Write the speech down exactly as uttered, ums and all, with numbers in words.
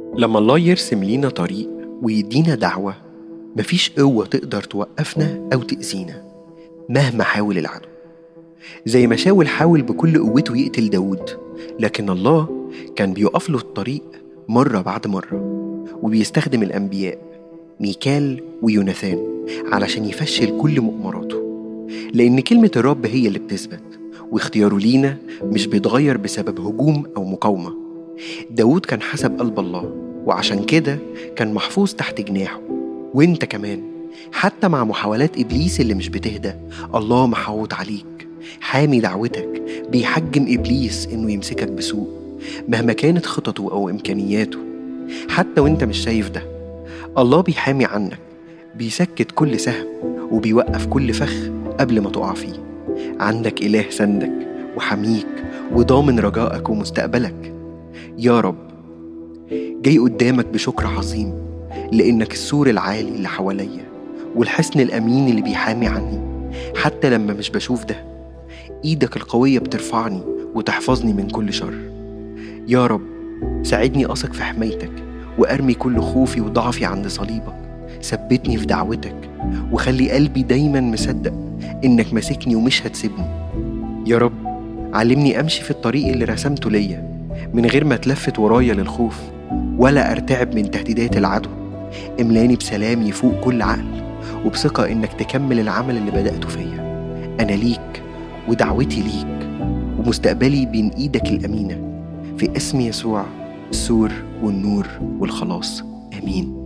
لما الله يرسم لينا طريق ويدينا دعوة، مفيش قوة تقدر توقفنا أو تأذينا مهما حاول العدو. زي ما شاول حاول بكل قوته يقتل داود، لكن الله كان بيقف له الطريق مرة بعد مرة، وبيستخدم الأنبياء ميكال ويوناثان علشان يفشل كل مؤامراته. لأن كلمة الرب هي اللي بتثبت، واختياره لينا مش بيتغير بسبب هجوم أو مقاومة. داود كان حسب قلب الله، وعشان كده كان محفوظ تحت جناحه. وانت كمان، حتى مع محاولات إبليس اللي مش بتهدى، الله محوط عليك، حامي دعوتك، بيحجم إبليس إنه يمسكك بسوء مهما كانت خططه أو إمكانياته. حتى وانت مش شايف ده، الله بيحامي عنك، بيسكت كل سهم وبيوقف كل فخ قبل ما تقع فيه. عندك إله سندك وحميك وضامن رجائك ومستقبلك. يا رب، جاي قدامك بشكر عظيم، لأنك السور العالي اللي حواليا والحصن الأمين اللي بيحامي عني. حتى لما مش بشوف ده، إيدك القوية بترفعني وتحفظني من كل شر. يا رب، ساعدني أثق في حمايتك وأرمي كل خوفي وضعفي عند صليبك. ثبتني في دعوتك وخلي قلبي دايما مصدق إنك ماسكني ومش هتسيبني. يا رب، علمني أمشي في الطريق اللي رسمته ليا من غير ما تلفت ورايا للخوف ولا أرتعب من تهديدات العدو. املاني بسلام يفوق كل عقل وبثقة إنك تكمل العمل اللي بدأته فيا. أنا ليك ودعوتي ليك ومستقبلي بين إيدك الأمينة، في اسم يسوع السور والنور والخلاص. آمين.